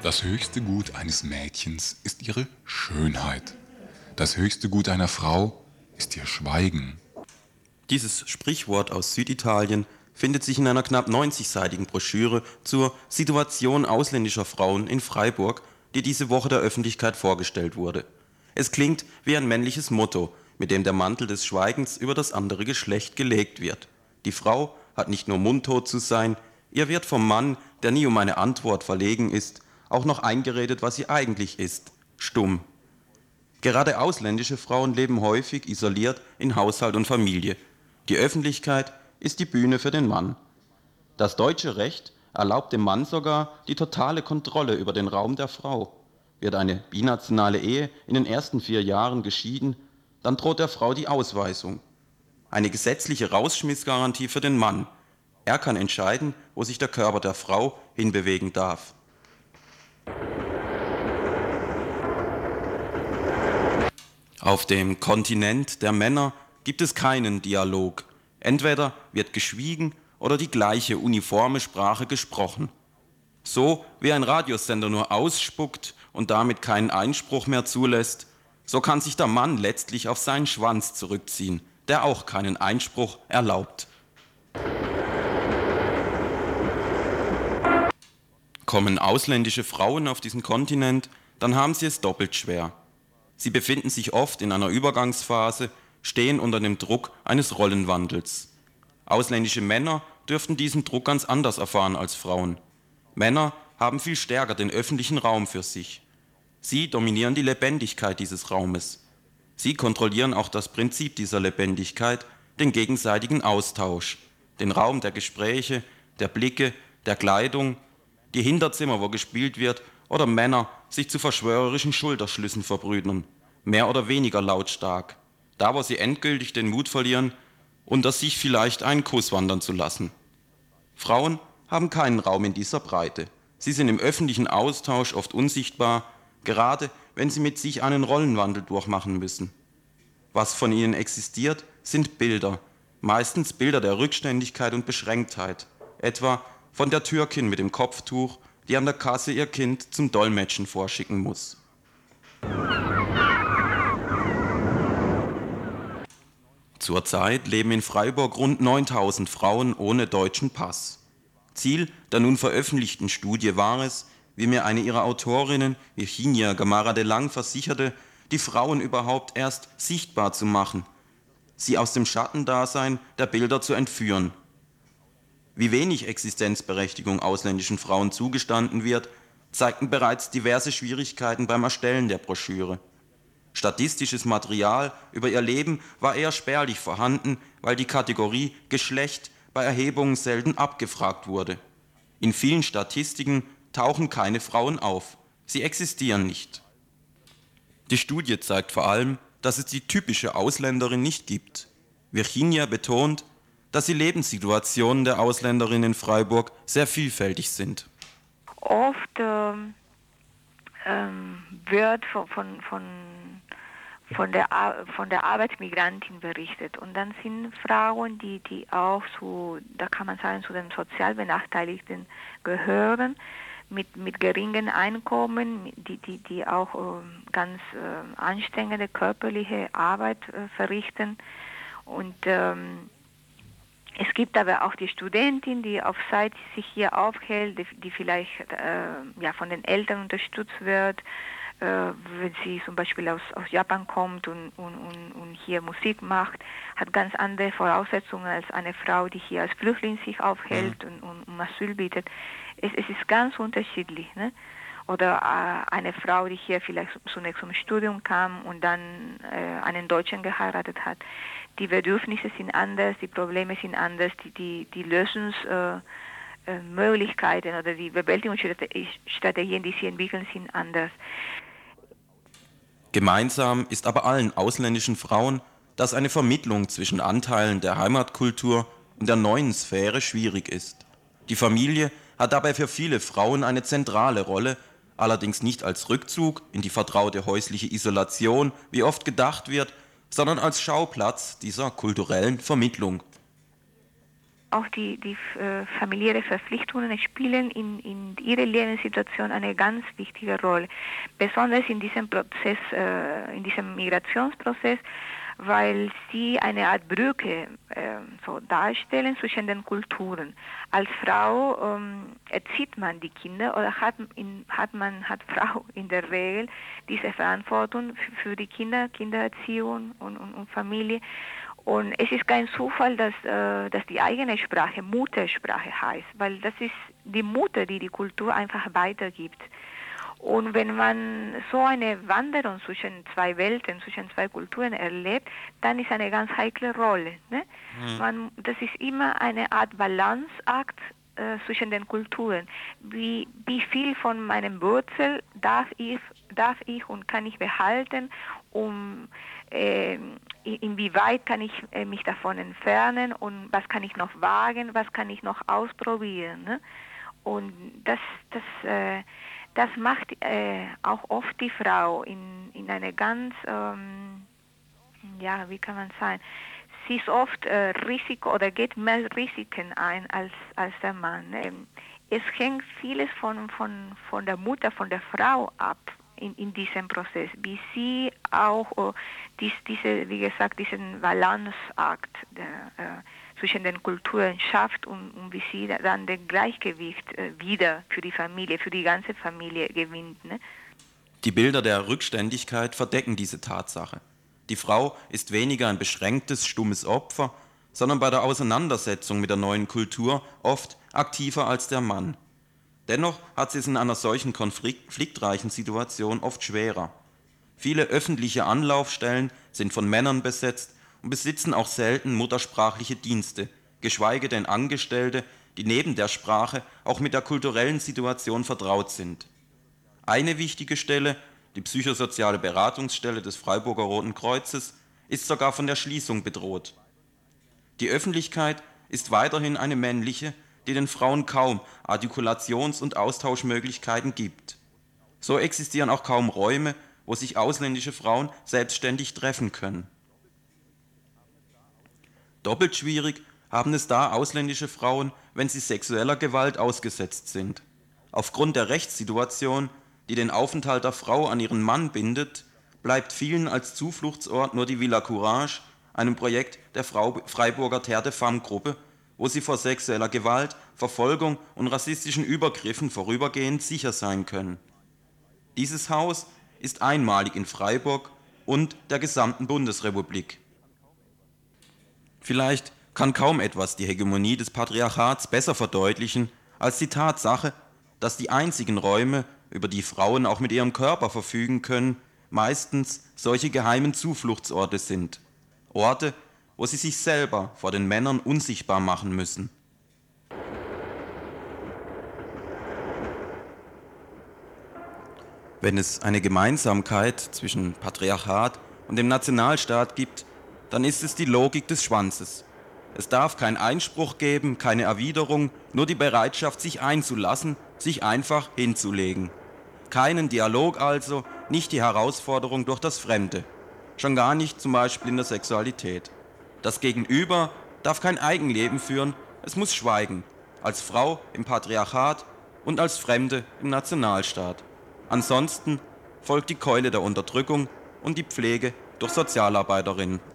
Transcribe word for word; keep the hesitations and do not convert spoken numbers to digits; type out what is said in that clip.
Das höchste Gut eines Mädchens ist ihre Schönheit. Das höchste Gut einer Frau ist ihr Schweigen. Dieses Sprichwort aus Süditalien findet sich in einer knapp neunzigseitigen Broschüre zur Situation ausländischer Frauen in Freiburg, die diese Woche der Öffentlichkeit vorgestellt wurde. Es klingt wie ein männliches Motto, mit dem der Mantel des Schweigens über das andere Geschlecht gelegt wird. Die Frau hat nicht nur mundtot zu sein, ihr wird vom Mann, der nie um eine Antwort verlegen ist, auch noch eingeredet, was sie eigentlich ist: stumm. Gerade ausländische Frauen leben häufig isoliert in Haushalt und Familie. Die Öffentlichkeit ist die Bühne für den Mann. Das deutsche Recht erlaubt dem Mann sogar die totale Kontrolle über den Raum der Frau. Wird eine binationale Ehe in den ersten vier Jahren geschieden, dann droht der Frau die Ausweisung. Eine gesetzliche Rausschmissgarantie für den Mann. Er kann entscheiden, wo sich der Körper der Frau hinbewegen darf. Auf dem Kontinent der Männer gibt es keinen Dialog. Entweder wird geschwiegen oder die gleiche uniforme Sprache gesprochen. So wie ein Radiosender nur ausspuckt und damit keinen Einspruch mehr zulässt, so kann sich der Mann letztlich auf seinen Schwanz zurückziehen, der auch keinen Einspruch erlaubt. Kommen ausländische Frauen auf diesen Kontinent, dann haben sie es doppelt schwer. Sie befinden sich oft in einer Übergangsphase, stehen unter dem Druck eines Rollenwandels. Ausländische Männer dürften diesen Druck ganz anders erfahren als Frauen. Männer haben viel stärker den öffentlichen Raum für sich. Sie dominieren die Lebendigkeit dieses Raumes. Sie kontrollieren auch das Prinzip dieser Lebendigkeit, den gegenseitigen Austausch, den Raum der Gespräche, der Blicke, der Kleidung, die Hinterzimmer, wo gespielt wird, oder Männer sich zu verschwörerischen Schulterschlüssen verbrüdern, mehr oder weniger lautstark, da wo sie endgültig den Mut verlieren, unter sich vielleicht einen Kuss wandern zu lassen. Frauen haben keinen Raum in dieser Breite. Sie sind im öffentlichen Austausch oft unsichtbar, gerade wenn sie mit sich einen Rollenwandel durchmachen müssen. Was von ihnen existiert, sind Bilder, meistens Bilder der Rückständigkeit und Beschränktheit, etwa von der Türkin mit dem Kopftuch, die an der Kasse ihr Kind zum Dolmetschen vorschicken muss. Zurzeit leben in Freiburg rund neuntausend Frauen ohne deutschen Pass. Ziel der nun veröffentlichten Studie war es, wie mir eine ihrer Autorinnen, Virginia Gamara de Lang, versicherte, die Frauen überhaupt erst sichtbar zu machen, sie aus dem Schattendasein der Bilder zu entführen. Wie wenig Existenzberechtigung ausländischen Frauen zugestanden wird, zeigten bereits diverse Schwierigkeiten beim Erstellen der Broschüre. Statistisches Material über ihr Leben war eher spärlich vorhanden, weil die Kategorie Geschlecht bei Erhebungen selten abgefragt wurde. In vielen Statistiken tauchen keine Frauen auf. Sie existieren nicht. Die Studie zeigt vor allem, dass es die typische Ausländerin nicht gibt. Virginia betont, dass die Lebenssituationen der Ausländerinnen in Freiburg sehr vielfältig sind. Oft ähm, ähm, wird von, von, von, von, der, von der Arbeitsmigrantin berichtet. Und dann sind Frauen, die, die auch zu, da kann man sagen, zu den sozial Benachteiligten gehören, mit, mit geringen Einkommen, die, die, die auch äh, ganz äh, anstrengende körperliche Arbeit äh, verrichten. Und ähm, es gibt aber auch die Studentin, die auf Zeit sich hier aufhält, die, die vielleicht äh, ja, von den Eltern unterstützt wird, äh, wenn sie zum Beispiel aus, aus Japan kommt und, und, und, und hier Musik macht, hat ganz andere Voraussetzungen als eine Frau, die hier als Flüchtling sich aufhält und, und um Asyl bittet. Es, es ist ganz unterschiedlich, ne? Oder äh, eine Frau, die hier vielleicht zunächst zum Studium kam und dann äh, einen Deutschen geheiratet hat. Die Bedürfnisse sind anders, die Probleme sind anders, die, die, die Lösungsmöglichkeiten äh, äh, oder die Bewältigungsstrategien, die sie entwickeln, sind anders. Gemeinsam ist aber allen ausländischen Frauen, dass eine Vermittlung zwischen Anteilen der Heimatkultur und der neuen Sphäre schwierig ist. Die Familie hat dabei für viele Frauen eine zentrale Rolle, allerdings nicht als Rückzug in die vertraute häusliche Isolation, wie oft gedacht wird, sondern als Schauplatz dieser kulturellen Vermittlung. auch die, die äh, familiäre Verpflichtungen spielen in, in ihrer Lebenssituation eine ganz wichtige Rolle, besonders in diesem Prozess, äh, in diesem Migrationsprozess, weil sie eine Art Brücke äh, so darstellen zwischen den Kulturen. Als Frau ähm, erzieht man die Kinder oder hat, in, hat man hat Frau in der Regel diese Verantwortung für, für die Kinder, Kindererziehung und, und, und Familie. Und es ist kein Zufall, dass, äh, dass die eigene Sprache Muttersprache heißt, weil das ist die Mutter, die die Kultur einfach weitergibt. Und wenn man so eine Wanderung zwischen zwei Welten, zwischen zwei Kulturen erlebt, dann ist eine ganz heikle Rolle. Ne? Mhm. Man, das ist immer eine Art Balanceakt äh, zwischen den Kulturen. Wie, wie viel von meinem Wurzel darf ich, darf ich und kann ich behalten, um äh, inwieweit kann ich äh, mich davon entfernen und was kann ich noch wagen, was kann ich noch ausprobieren. Ne? Und das, das äh, Das macht äh, auch oft die Frau in, in eine ganz, ähm, ja, wie kann man sagen, sie ist oft äh, Risiko oder geht mehr Risiken ein als, als der Mann. Ähm, es hängt vieles von, von, von der Mutter, von der Frau ab in, in diesem Prozess, wie sie auch äh, dies, diese, wie gesagt, diesen Balanceakt der, äh, zwischen den Kulturen schafft und, und wie sie dann das Gleichgewicht äh, wieder für die Familie, für die ganze Familie gewinnt. Ne? Die Bilder der Rückständigkeit verdecken diese Tatsache. Die Frau ist weniger ein beschränktes, stummes Opfer, sondern bei der Auseinandersetzung mit der neuen Kultur oft aktiver als der Mann. Dennoch hat sie es in einer solchen konfliktreichen Situation oft schwerer. Viele öffentliche Anlaufstellen sind von Männern besetzt und besitzen auch selten muttersprachliche Dienste, geschweige denn Angestellte, die neben der Sprache auch mit der kulturellen Situation vertraut sind. Eine wichtige Stelle, die psychosoziale Beratungsstelle des Freiburger Roten Kreuzes, ist sogar von der Schließung bedroht. Die Öffentlichkeit ist weiterhin eine männliche, die den Frauen kaum Artikulations- und Austauschmöglichkeiten gibt. So existieren auch kaum Räume, wo sich ausländische Frauen selbstständig treffen können. Doppelt schwierig haben es da ausländische Frauen, wenn sie sexueller Gewalt ausgesetzt sind. Aufgrund der Rechtssituation, die den Aufenthalt der Frau an ihren Mann bindet, bleibt vielen als Zufluchtsort nur die Villa Courage, einem Projekt der Freiburger Terre de Femme Gruppe, wo sie vor sexueller Gewalt, Verfolgung und rassistischen Übergriffen vorübergehend sicher sein können. Dieses Haus ist einmalig in Freiburg und der gesamten Bundesrepublik. Vielleicht kann kaum etwas die Hegemonie des Patriarchats besser verdeutlichen als die Tatsache, dass die einzigen Räume, über die Frauen auch mit ihrem Körper verfügen können, meistens solche geheimen Zufluchtsorte sind. Orte, wo sie sich selber vor den Männern unsichtbar machen müssen. Wenn es eine Gemeinsamkeit zwischen Patriarchat und dem Nationalstaat gibt, dann ist es die Logik des Schwanzes. Es darf keinen Einspruch geben, keine Erwiderung, nur die Bereitschaft, sich einzulassen, sich einfach hinzulegen. Keinen Dialog also, nicht die Herausforderung durch das Fremde. Schon gar nicht zum Beispiel in der Sexualität. Das Gegenüber darf kein Eigenleben führen, es muss schweigen, als Frau im Patriarchat und als Fremde im Nationalstaat. Ansonsten folgt die Keule der Unterdrückung und die Pflege durch Sozialarbeiterinnen